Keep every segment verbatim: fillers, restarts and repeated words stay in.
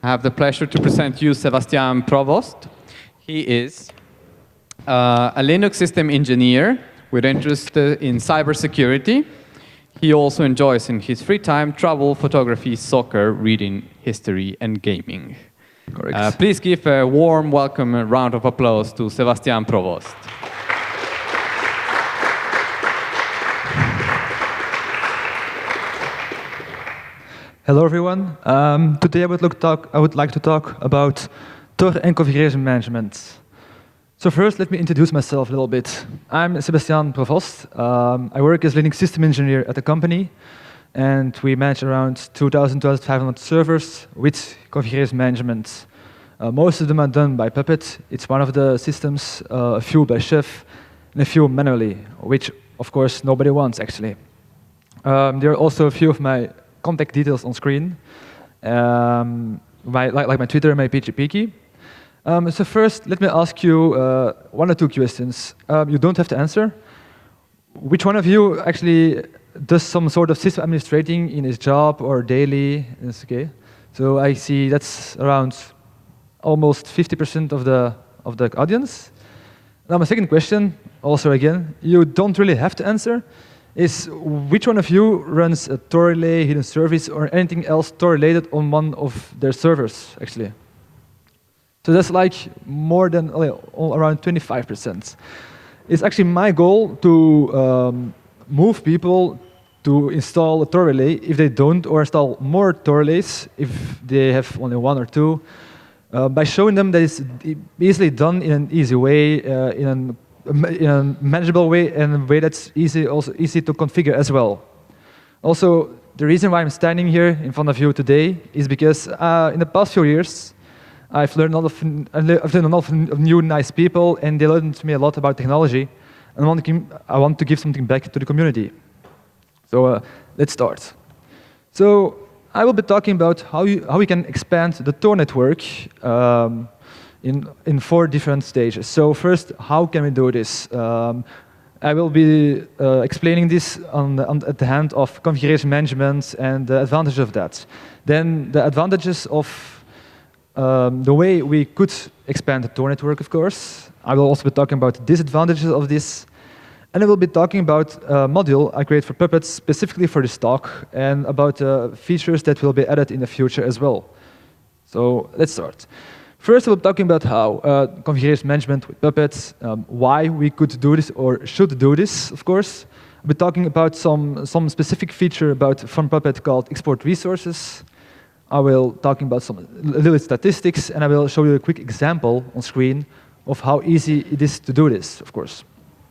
I have the pleasure to present you Sebastian Provost. He is uh, a Linux system engineer with interest in cybersecurity. He also enjoys in his free time travel, photography, soccer, reading, history, and gaming. Correct. Uh, please give a warm welcome, a round of applause to Sebastian Provost. Hello, everyone. Um, today I would, look talk, I would like to talk about Tor and configuration management. So first, let me introduce myself a little bit. I'm Sebastian Provost. Um, I work as Linux system engineer at the company, and we manage around two thousand to two thousand five hundred servers with configuration management. Uh, most of them are done by Puppet. It's one of the systems, uh, a few by Chef, and a few manually, which, of course, nobody wants, actually. Um, there are also a few of my contact details on screen, um, my, like, like my Twitter and my P G P key. Um, so first, let me ask you uh, one or two questions. Um, you don't have to answer. Which one of you actually does some sort of system administrating in his job or daily? It's okay. So I see that's around almost fifty percent of the of the audience. Now my second question, also again, you don't really have to answer, is which one of you runs a Tor relay, hidden service, or anything else Tor related on one of their servers, actually? So that's like more than uh, around twenty-five percent. It's actually my goal to um, move people to install a Tor relay if they don't, or install more Tor relays if they have only one or two, uh, by showing them that it's easily done in an easy way, uh, in, an, in a manageable way, and a way that's easy, also easy to configure as well. Also, the reason why I'm standing here in front of you today is because uh, in the past few years, I've learned a lot of, I've learned a lot of new nice people, and they learned me a lot about technology. And I want to give, I want to give something back to the community. So uh, let's start. So I will be talking about how, you, how we can expand the Tor network um, in, in four different stages. So first, how can we do this? Um, I will be uh, explaining this on the, on, at the hand of configuration management and the advantages of that. Then the advantages of Um, the way we could expand the Tor network, of course. I will also be talking about the disadvantages of this. And I will be talking about a module I created for Puppet specifically for this talk, and about uh, features that will be added in the future as well. So let's start. First, I will be talking about how uh, configuration management with Puppet, um, why we could do this or should do this, of course. I'll be talking about some, some specific feature about from Puppet called export resources. I will talking about some little statistics, and I will show you a quick example on screen of how easy it is to do this, of course.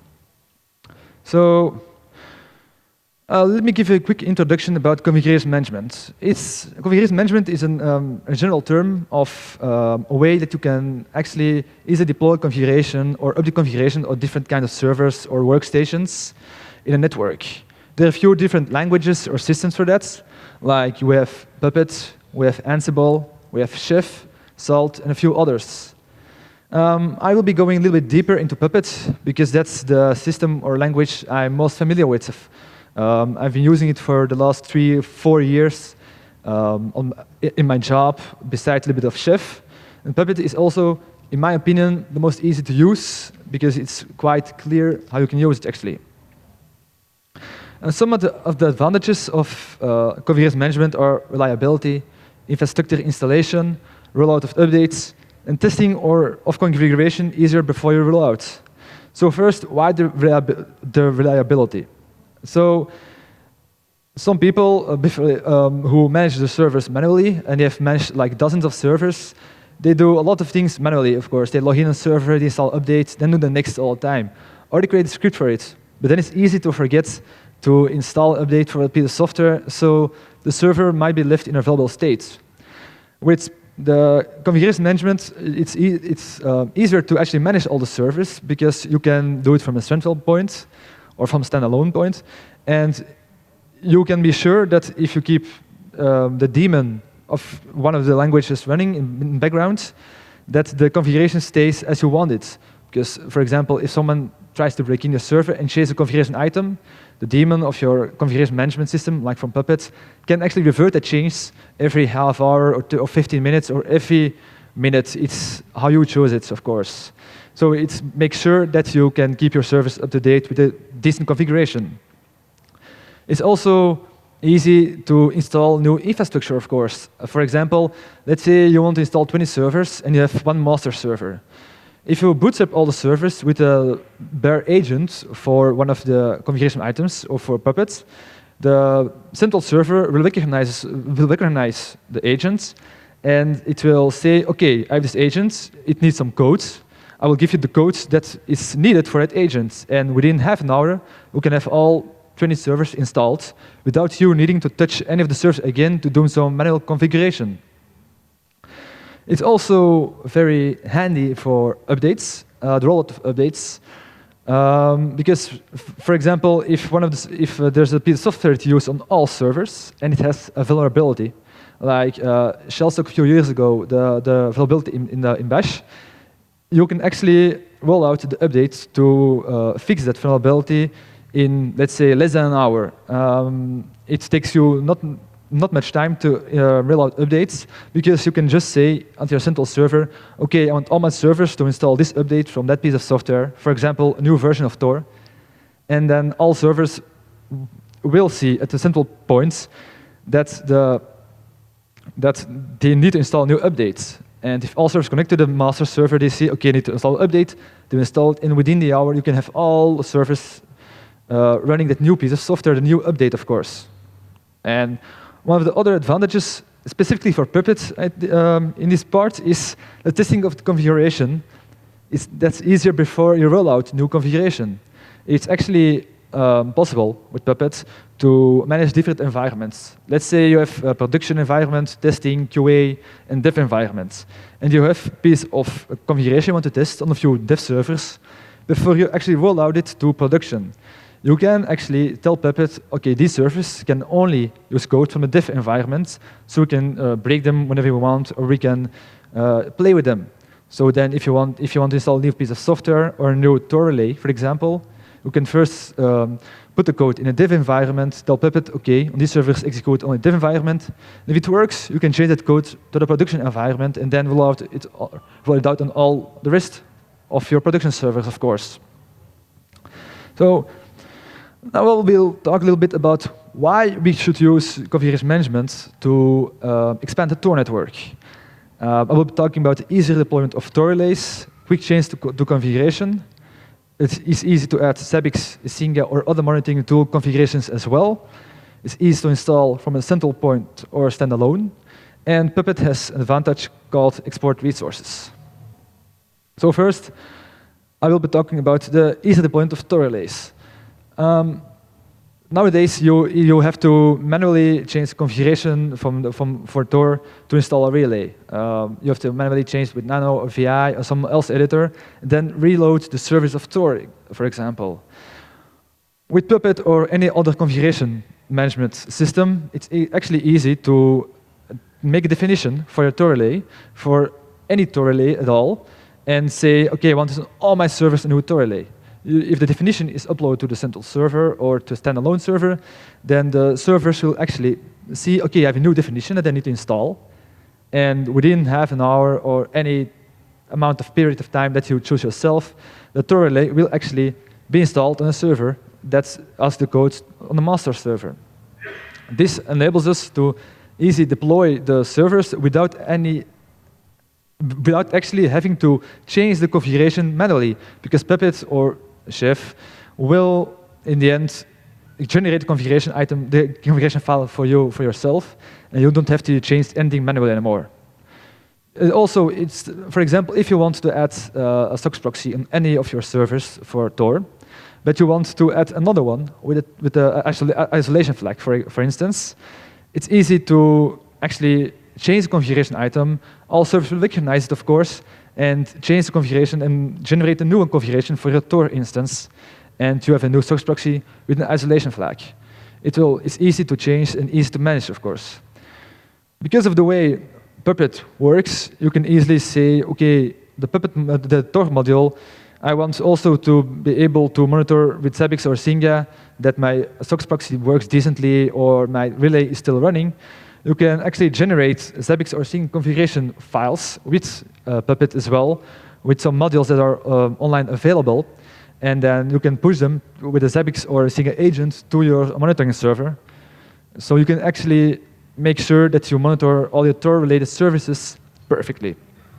So uh, let me give you a quick introduction about configuration management. It's, configuration management is an, um, a general term of um, a way that you can actually easily deploy configuration or update configuration of different kinds of servers or workstations in a network. There are a few different languages or systems for that, like we have Puppet, we have Ansible, we have Chef, Salt, and a few others. Um, I will be going a little bit deeper into Puppet, because that's the system or language I'm most familiar with. Um, I've been using it for the last three, four years um, on, in my job, besides a little bit of Chef. And Puppet is also, in my opinion, the most easy to use, because it's quite clear how you can use it, actually. And some of the, of the advantages of uh, configuration management are reliability, infrastructure installation, rollout of updates, and testing or of configuration easier before you roll out. So first, why the, reliab the reliability? So some people uh, before, um, who manage the servers manually, and they have managed like dozens of servers, they do a lot of things manually, of course. They log in on a server, they install updates, then do the next all the time. Or they create a script for it. But then it's easy to forget to install an update for a piece of software, so the server might be left in a available state. With the configuration management, it's, e it's uh, easier to actually manage all the servers, because you can do it from a central point or from a standalone point, and you can be sure that if you keep um, the daemon of one of the languages running in, in background, that the configuration stays as you want it. Because, for example, if someone tries to break in your server and change the configuration item, the daemon of your configuration management system, like from Puppet, can actually revert that change every half hour or, two, or fifteen minutes or every minute. It's how you choose it, of course. So it makes sure that you can keep your service up to date with a decent configuration. It's also easy to install new infrastructure, of course. Uh, for example, let's say you want to install twenty servers and you have one master server. If you bootstrap all the servers with a bare agent for one of the configuration items or for Puppet, the central server will recognize, will recognize the agents, and it will say, okay, I have this agent, it needs some code. I will give you the code that is needed for that agent. And within half an hour, you can have all twenty servers installed without you needing to touch any of the servers again to do some manual configuration. It's also very handy for updates, uh, the rollout of updates, um, because, for example, if one of the, if uh, there's a piece of software to use on all servers and it has a vulnerability, like uh, Shellstock a few years ago, the, the vulnerability in, in, the, in Bash, you can actually roll out the updates to uh, fix that vulnerability in, let's say, less than an hour. Um, it takes you not not much time to uh, roll out updates, because you can just say on your central server, okay, I want all my servers to install this update from that piece of software, for example, a new version of Tor, and then all servers will see at the central points that, the, that they need to install new updates. And if all servers connect to the master server, they see, okay, I need to install an update, they install it, and within the hour you can have all the servers uh, running that new piece of software, the new update, of course. And one of the other advantages, specifically for Puppet um, in this part, is the testing of the configuration. It's, that's easier before you roll out new configuration. It's actually um, possible with Puppet to manage different environments. Let's say you have a production environment, testing, Q A, and dev environments. And you have a piece of configuration you want to test on a few dev servers before you actually roll out it to production. You can actually tell Puppet, okay, these servers can only use code from the dev environment, so we can uh, break them whenever we want, or we can uh, play with them. So then if you want, if you want to install a new piece of software or a new Tor relay, for example, you can first um, put the code in a dev environment, tell Puppet, okay, on these servers execute on a dev environment. And if it works, you can change that code to the production environment and then roll, out it, roll it out on all the rest of your production servers, of course. So now we'll talk a little bit about why we should use configuration management to uh, expand the Tor network. Uh, I will be talking about the easier deployment of Tor relays, quick change to, co to configuration. It is easy to add Zabbix, Singa, or other monitoring tool configurations as well. It's easy to install from a central point or standalone. And Puppet has an advantage called export resources. So first, I will be talking about the easy deployment of Tor relays. Um, nowadays, you you have to manually change the configuration from the, from for Tor to install a relay. Um, you have to manually change with Nano or V I or some else editor, and then reload the service of Tor, for example. With Puppet or any other configuration management system, it's e actually easy to make a definition for your Tor relay for any Tor relay at all, and say, okay, I want to send all my servers a new Tor relay. If the definition is uploaded to the central server or to a standalone server, then the servers will actually see, okay, I have a new definition that I need to install. And within half an hour or any amount of period of time that you choose yourself, the Tor relay will actually be installed on a server that's as the code on the master server. This enables us to easily deploy the servers without any without actually having to change the configuration manually, because Puppet or Chef will, in the end, generate the configuration item, the configuration file for you for yourself, and you don't have to change anything manually anymore. It also, it's for example, if you want to add uh, a SOX proxy on any of your servers for Tor, but you want to add another one with a, with the isolation flag, for for instance, it's easy to actually change the configuration item. All servers will recognize it, of course, and change the configuration and generate a new configuration for your Tor instance. And you have a new SOX proxy with an isolation flag. It will, it's easy to change and easy to manage, of course. Because of the way Puppet works, you can easily say, okay, the Puppet, the Tor module, I want also to be able to monitor with Zabbix or Zynga that my SOX proxy works decently or my relay is still running. You can actually generate Zabbix or Zynga configuration files with uh, Puppet as well, with some modules that are um, online available. And then you can push them with a Zabbix or a Zynga agent to your monitoring server. So you can actually make sure that you monitor all your Tor-related services perfectly.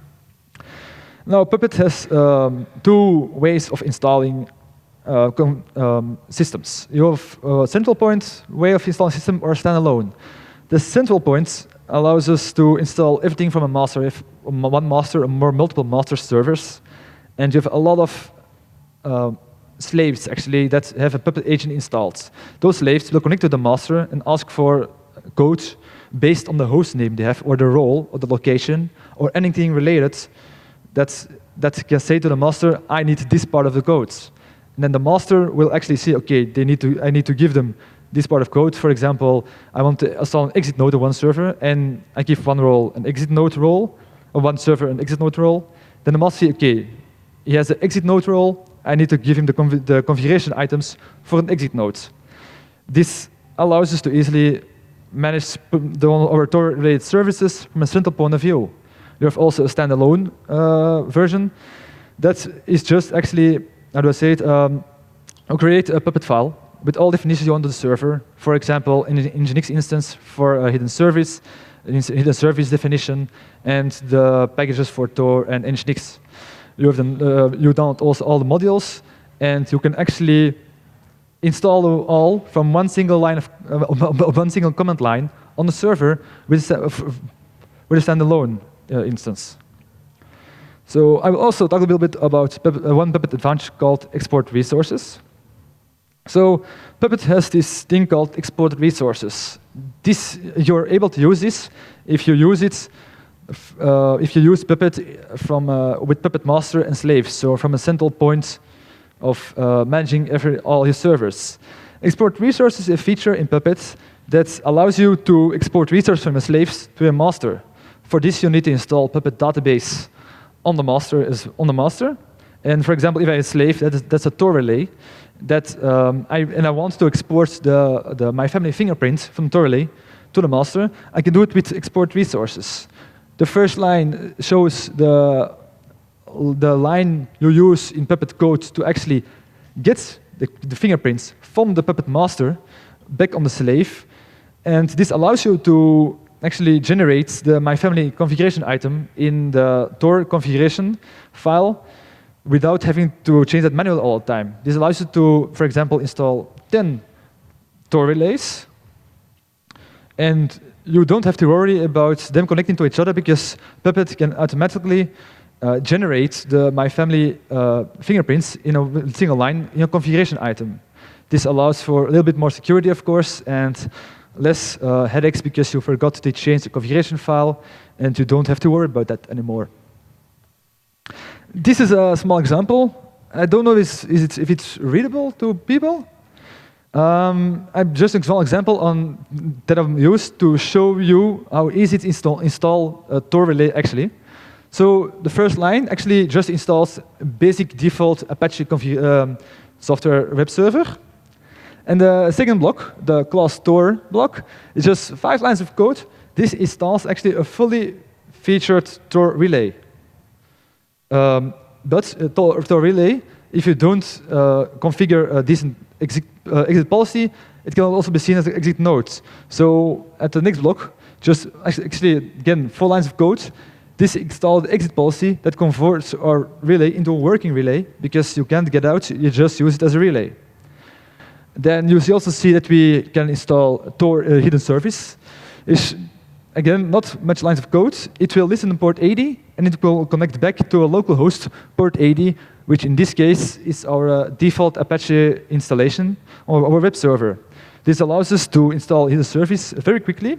Now, Puppet has um, two ways of installing uh, um, systems. You have a central point way of installing system or standalone. The central point allows us to install everything from a master, if one master or more multiple master servers, and you have a lot of uh, slaves actually that have a Puppet agent installed. Those slaves will connect to the master and ask for code based on the host name they have, or the role, or the location, or anything related that that can say to the master, I need this part of the code. And then the master will actually see, okay, they need to, I need to give them this part of code. For example, I want to install an exit node to one server, and I give one role an exit node role, or one server an exit node role. Then the master sees, okay, he has an exit node role, I need to give him the, conf the configuration items for an exit node. This allows us to easily manage the, our Tor-related services from a central point of view. You have also a standalone uh, version that is just actually, how do I say it, um, create a Puppet file with all definitions you want to the server. For example, in an Nginx instance for a hidden service, hidden service definition, and the packages for Tor and Nginx. You have them, uh, you download also all the modules, and you can actually install them all from one single line of uh, one single command line on the server with a, with a standalone uh, instance. So I will also talk a little bit about Puppet, uh, one Puppet advantage called export resources. So Puppet has this thing called export resources. This, you're able to use this if you use it uh, if you use Puppet from uh, with Puppet master and slaves, so from a central point of uh, managing every, all your servers. Export resources is a feature in Puppet that allows you to export resources from your slaves to a master. For this, you need to install Puppet database on the master. Is on the master. And for example, if I have a slave, that is, that's a Tor relay, that um, I, and I want to export the, the, my family fingerprint from Tor relay to the master, I can do it with export resources. The first line shows the, the line you use in Puppet code to actually get the, the fingerprints from the Puppet master back on the slave. And this allows you to actually generate the my family configuration item in the Tor configuration file without having to change that manually all the time. This allows you to, for example, install ten Tor relays, and you don't have to worry about them connecting to each other because Puppet can automatically uh, generate the my family uh, fingerprints in a single line in a configuration item. This allows for a little bit more security, of course, and less uh, headaches because you forgot to change the configuration file, and you don't have to worry about that anymore. This is a small example. I don't know is, is it, if it's readable to people. Um, I'm just a small example on that I've used to show you how easy it is to install, install a Tor relay actually. So the first line actually just installs a basic default Apache um, software web server. And the second block, the class Tor block, is just five lines of code. This installs actually a fully featured Tor relay. Um, but a Tor, Tor relay, if you don't uh, configure a decent exit, uh, exit policy, it can also be seen as an exit node. So at the next block, just actually, again, four lines of code. This installed exit policy that converts our relay into a working relay, because you can't get out, you just use it as a relay. Then you also see that we can install Tor uh, hidden service. It's, again, not much lines of code. It will listen to port eighty, and it will connect back to a local host, port eighty, which in this case is our uh, default Apache installation or our web server. This allows us to install hidden service very quickly.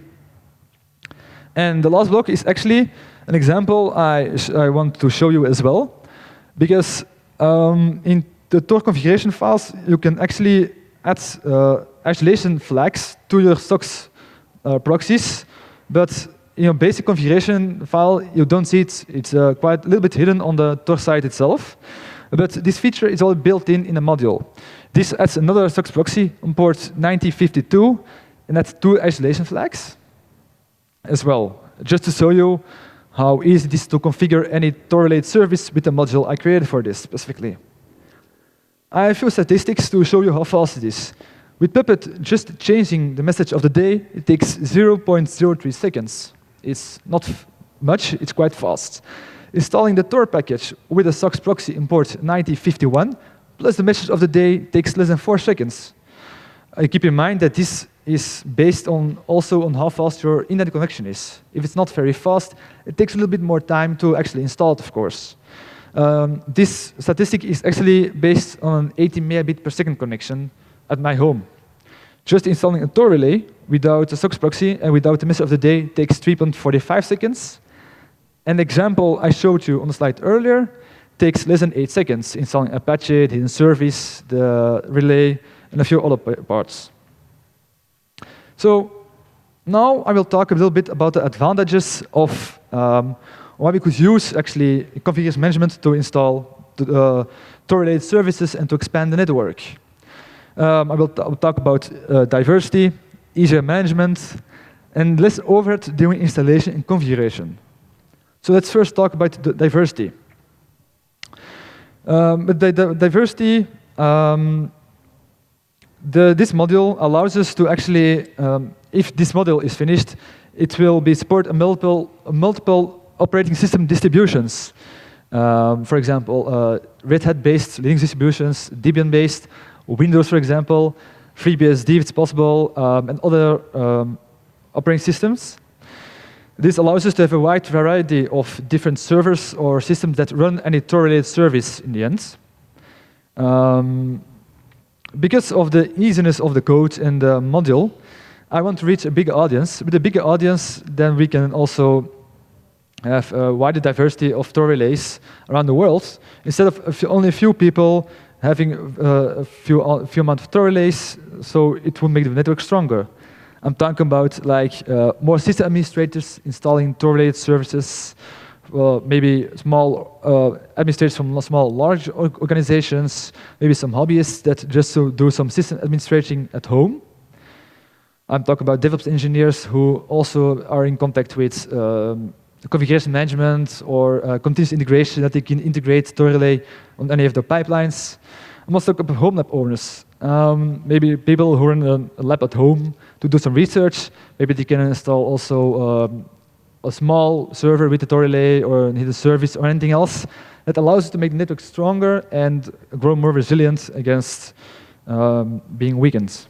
And the last block is actually an example I, I want to show you as well, because um, in the Tor configuration files, you can actually add uh, isolation flags to your SOX uh, proxies, but in your basic configuration file, you don't see it. It's uh, quite a little bit hidden on the Tor site itself. But this feature is all built in in a module. This adds another SOX proxy on port ninety fifty-two, and that's two isolation flags as well, just to show you how easy it is to configure any Tor-related service with the module I created for this specifically. I have a few statistics to show you how fast it is. With Puppet, just changing the message of the day, it takes zero point zero three seconds. It's not much, it's quite fast. Installing the Tor package with a SOX proxy in port ninety fifty-one, plus the message of the day takes less than four seconds. Uh, keep in mind that this is based on also on how fast your internet connection is. If it's not very fast, it takes a little bit more time to actually install it, of course. Um, this statistic is actually based on an eighty megabit per second connection at my home. Just installing a Tor relay without a SOX proxy and without the message of the day takes three point four five seconds. An example I showed you on the slide earlier takes less than eight seconds, installing Apache, the hidden service, the relay, and a few other parts. So now I will talk a little bit about the advantages of um, why we could use actually configuration management to install uh, Tor-related services and to expand the network. Um, I, will I will talk about uh, diversity, easier management, and less overhead during installation and configuration. So let's first talk about the diversity. Um, but the, the diversity, um, the, this module allows us to actually, um, if this module is finished, it will be support a multiple, a multiple operating system distributions. Um, for example, uh, Red Hat-based Linux distributions, Debian-based, Windows, for example, FreeBSD if it's possible, um, and other um, operating systems. This allows us to have a wide variety of different servers or systems that run any Tor-related service in the end. Um, because of the easiness of the code and the module, I want to reach a bigger audience. With a bigger audience, then we can also have a wider diversity of Tor relays around the world. Instead of a few, only a few people having uh, a few, a few amount of Tor relays, so it will make the network stronger. I'm talking about like uh, more system administrators installing Tor-related services, well, maybe small uh, administrators from small, large organizations, maybe some hobbyists that just to do some system administrating at home. I'm talking about DevOps engineers who also are in contact with um, configuration management or uh, continuous integration that they can integrate Tor relay on any of their pipelines. I'm also talking about home lab owners. Um, maybe people who run a, a lab at home to do some research. Maybe they can install also um, a small server with a Tor relay or a service or anything else that allows us to make the network stronger and grow more resilient against um, being weakened.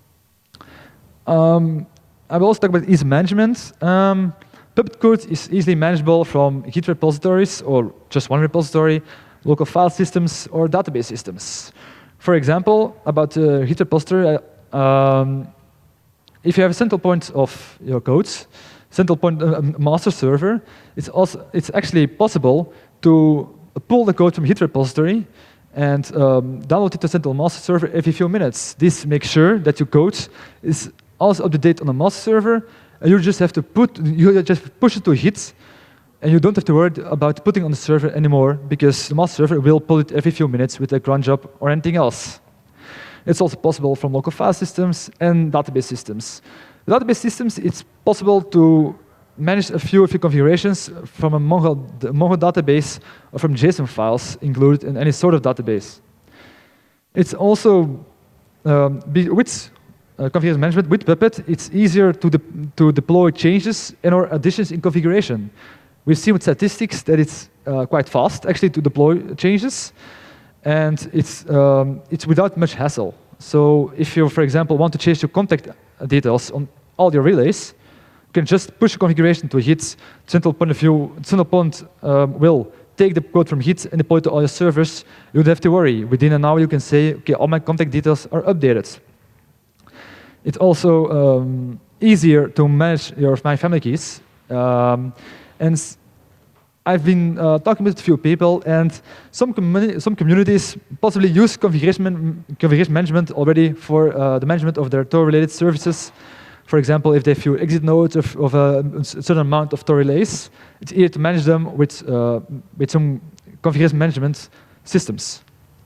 Um, I will also talk about ease management. Um, Puppet code is easily manageable from Git repositories or just one repository, local file systems, or database systems. For example, about the Git repository, um, if you have a central point of your codes, central point uh, master server, it's also it's actually possible to pull the code from Git repository and um, download it to central master server every few minutes. This makes sure that your code is also up to date on the master server, and you just have to put you just push it to Git. And you don't have to worry about putting on the server anymore because the master server will pull it every few minutes with a cron job or anything else. It's also possible from local file systems and database systems. The database systems, it's possible to manage a few of your configurations from a Mongo, Mongo database or from JSON files included in any sort of database. It's also, um, be, with uh, configuration management, with Puppet, it's easier to, de to deploy changes and or additions in configuration. We've seen with statistics that it's uh, quite fast, actually, to deploy changes, and it's, um, it's without much hassle. So if you, for example, want to change your contact details on all your relays, you can just push a configuration to Git. Central point of view, central point um, will take the code from Git and deploy it to all your servers. You don't have to worry. Within an hour, you can say, okay, all my contact details are updated. It's also um, easier to manage your My Family keys. Um, And I've been uh, talking with a few people, and some, communi some communities possibly use configuration, man configuration management already for uh, the management of their Tor-related services. For example, if they have few exit nodes of, of a certain amount of Tor relays, it's easier to manage them with, uh, with some configuration management systems.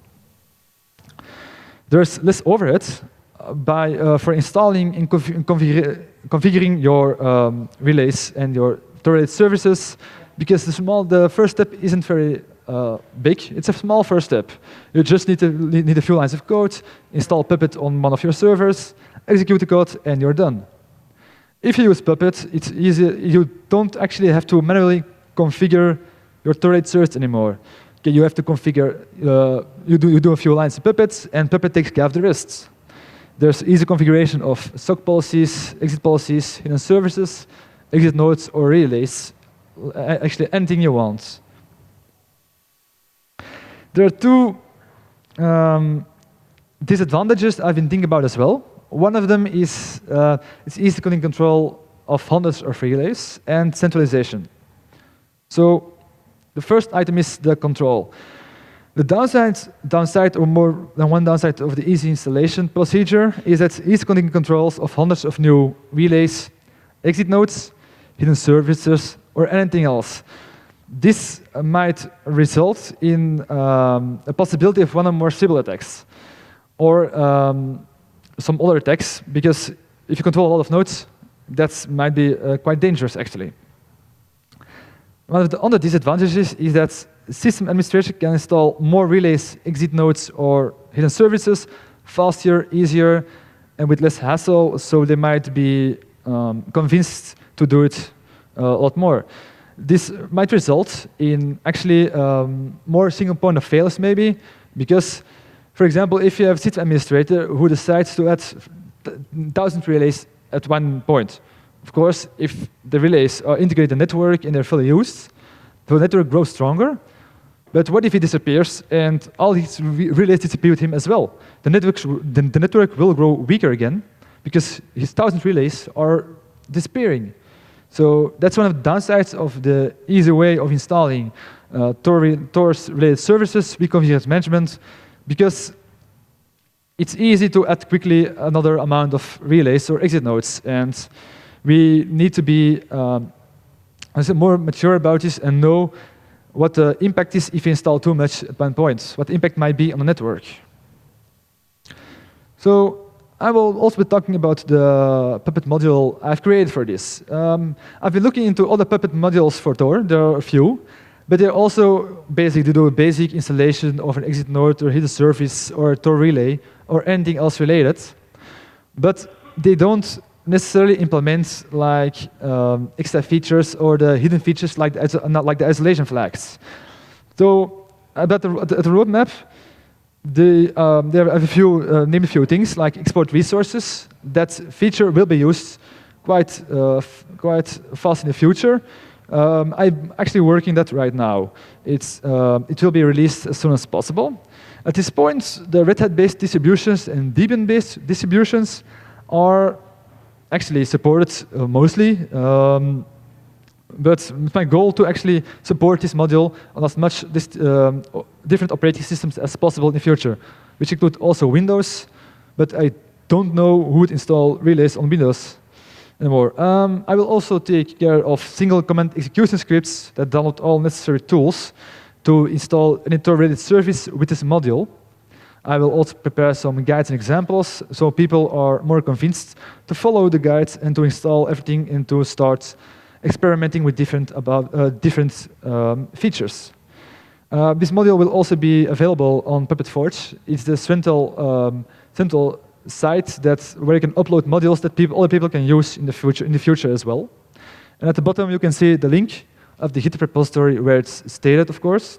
There's less overhead by, uh, for installing and config config configuring your um, relays and your Tor-related services, because the, small, the first step isn't very uh, big. It's a small first step. You just need, to, need a few lines of code, install Puppet on one of your servers, execute the code, and you're done. If you use Puppet, it's easy. You don't actually have to manually configure your Tor-related service anymore. Okay, you have to configure, uh, you, do, you do a few lines of Puppet, and Puppet takes care of the rest. There's easy configuration of S O C policies, exit policies, hidden services, exit nodes, or relays. Actually, anything you want. There are two um, disadvantages I've been thinking about as well. One of them is uh, it's easy to control of hundreds of relays and centralization. So the first item is the control. The downside, downside, or more than one downside of the easy installation procedure is that easy controls of hundreds of new relays, exit nodes, hidden services, or anything else. This uh, might result in um, a possibility of one or more Sybil attacks, or um, some other attacks, because if you control a lot of nodes, that might be uh, quite dangerous, actually. One of the other disadvantages is that system administration can install more relays, exit nodes, or hidden services faster, easier, and with less hassle, so they might be um, convinced to do it uh, a lot more. This might result in actually um, more single point of failures, maybe, because, for example, if you have a system administrator who decides to add one thousand relays at one point, of course, if the relays are integrated in the network and they're fully used, the network grows stronger. But what if he disappears and all his re relays disappear with him as well? The network, the, the network will grow weaker again because his one thousand relays are disappearing. So that's one of the downsides of the easy way of installing uh, Tor-related services with configuration management, because it's easy to add quickly another amount of relays or exit nodes, and we need to be um, more mature about this and know what the impact is if you install too much at one point, what the impact might be on the network. So I will also be talking about the Puppet module I've created for this. Um, I've been looking into other Puppet modules for Tor. There are a few, but they're also basic to do a basic installation of an exit node or hidden service or a Tor relay or anything else related. But they don't necessarily implement like um, extra features or the hidden features like the, not like the isolation flags. So about the, the roadmap, the, um, there are a few, uh, name a few things like export resources. That feature will be used quite, uh, quite fast in the future. Um, I'm actually working that right now. It's, uh, it will be released as soon as possible. At this point, the Red Hat-based distributions and Debian-based distributions are actually supported uh, mostly. Um, but it's my goal to actually support this module on as much this, um, different operating systems as possible in the future, which include also Windows, but I don't know who would install relays on Windows anymore. Um, I will also take care of single command execution scripts that download all necessary tools to install an Tor-related service with this module. I will also prepare some guides and examples so people are more convinced to follow the guides and to install everything and to start experimenting with different, about, uh, different um, features. Uh, this module will also be available on Puppet Forge. It's the central, um, central site that, where you can upload modules that people, other people can use in the, future, in the future as well. And at the bottom, you can see the link of the GitHub repository where it's stated, of course.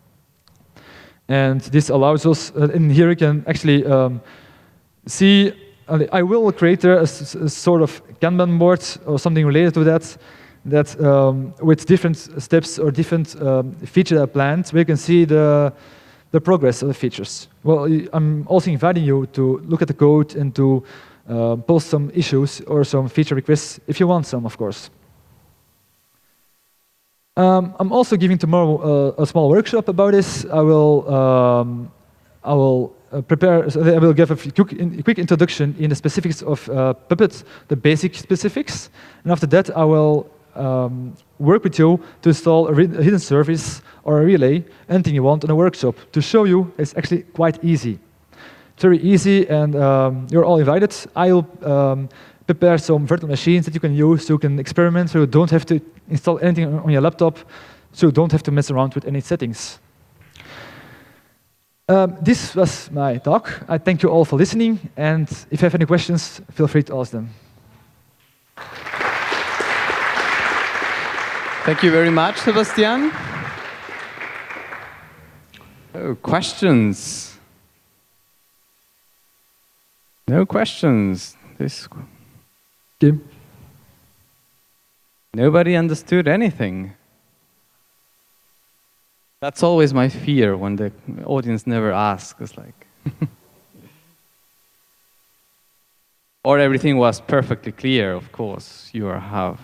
And this allows us, uh, and here you can actually um, see, uh, I will create a, a sort of Kanban board or something related to that, that um, with different steps or different um, features that are planned, where you can see the, the progress of the features. Well, I'm also inviting you to look at the code and to uh, post some issues or some feature requests, if you want some, of course. Um, I'm also giving tomorrow uh, a small workshop about this. I will, um, I will uh, prepare, I will give a quick, in, quick introduction in the specifics of uh, Puppet, the basic specifics. And after that, I will um, work with you to install a, a hidden service or a relay, anything you want in a workshop to show you it's actually quite easy. It's very easy, and um, you're all invited. I'll um, prepare some virtual machines that you can use, so you can experiment, so you don't have to install anything on your laptop, so you don't have to mess around with any settings. Um, this was my talk. I thank you all for listening, and if you have any questions, feel free to ask them. Thank you very much, Sebastian. Oh, questions? No questions. This. Okay. Nobody understood anything. That's always my fear when the audience never asks. It's like, or everything was perfectly clear. Of course, you are have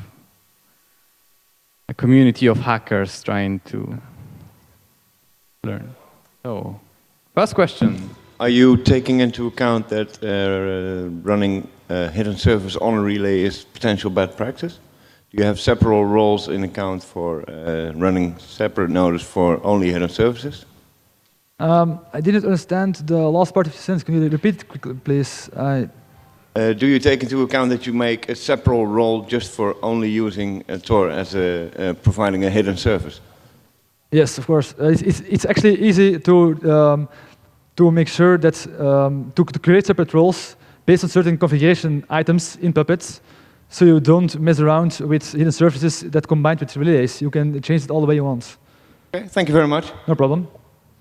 a community of hackers trying to learn. So, first question. Are you taking into account that uh, running a hidden service on a relay is potential bad practice? Do you have several roles in account for uh, running separate nodes for only hidden services? Um, I didn't understand the last part of the sentence. Can you repeat it quickly, please? I Uh, do you take into account that you make a separate role just for only using uh, Tor as a, uh, providing a hidden service? Yes, of course. Uh, it's, it's, it's actually easy to um, to make sure that um, to, to create separate roles based on certain configuration items in Puppet, so you don't mess around with hidden services that combined with relays. You can change it all the way you want. Okay, thank you very much. No problem.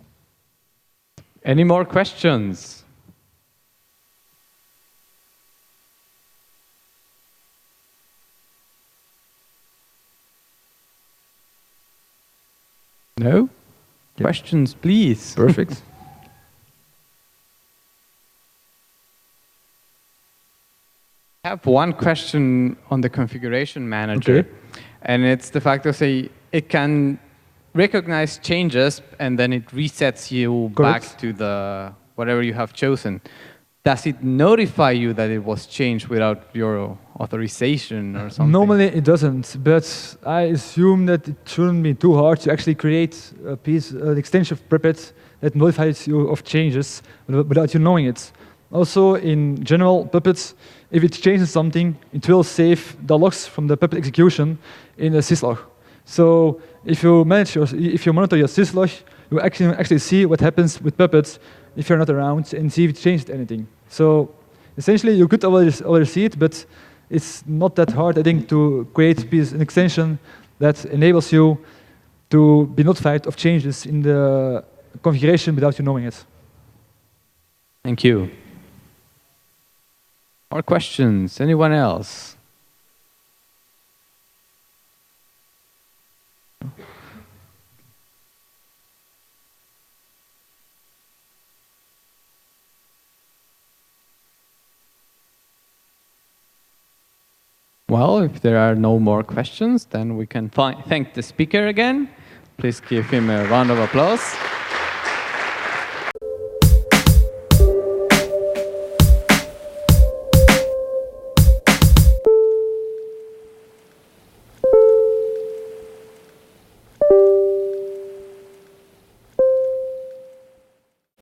Any more questions? No? Yep. Questions, please. Perfect. I have one question on the configuration manager. Okay. And it's the fact of say it can recognize changes and then it resets you Correct. back to the whatever you have chosen. Does it notify you that it was changed without your authorization or something? Normally it doesn't, but I assume that it shouldn't be too hard to actually create a piece, an extension of Puppet that notifies you of changes without you knowing it. Also, in general, Puppet, if it changes something, it will save the logs from the Puppet execution in a syslog. So if you manage your, if you monitor your syslog, you actually actually see what happens with Puppet if you're not around and see if it changed anything. So essentially, you could already, already see it, but it's not that hard, I think, to create piece, an extension that enables you to be notified of changes in the configuration without you knowing it. Thank you. More questions? Anyone else? Well, if there are no more questions, then we can thank the speaker again. Please give him a round of applause.